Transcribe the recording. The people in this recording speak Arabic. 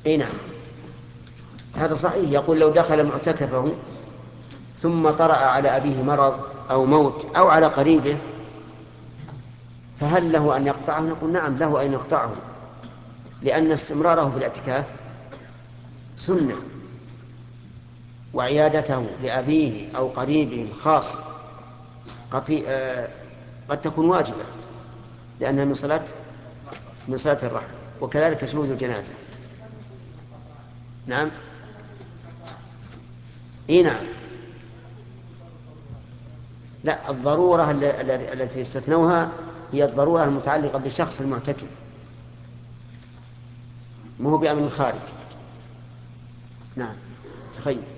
اي نعم، هذا صحيح. يقول لو دخل معتكفه ثم طرأ على أبيه مرض أو موت أو على قريبه فهل له أن يقطعه؟ نقول نعم له أن يقطعه، لأن استمراره في الاعتكاف سنة، وعيادته لأبيه أو قريبه الخاص قد تكون واجبة، لأنها من صلاة الرحم، وكذلك شهود الجنازة. نعم. اي نعم. لا، الضرورة التي استثنوها هي الضرورة المتعلقة بالشخص المعتكف، مو بأمر الخارج. نعم. تخيل.